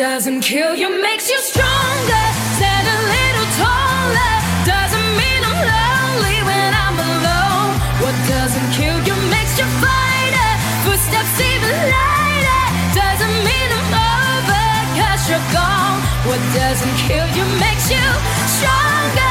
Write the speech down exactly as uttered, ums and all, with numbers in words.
Doesn't kill you, makes you stronger. Stand a little taller. Doesn't mean I'm lonely when I'm alone. What doesn't kill you makes you fighter. Footsteps even lighter. Doesn't mean I'm over, cause you're gone. What doesn't kill you makes you stronger.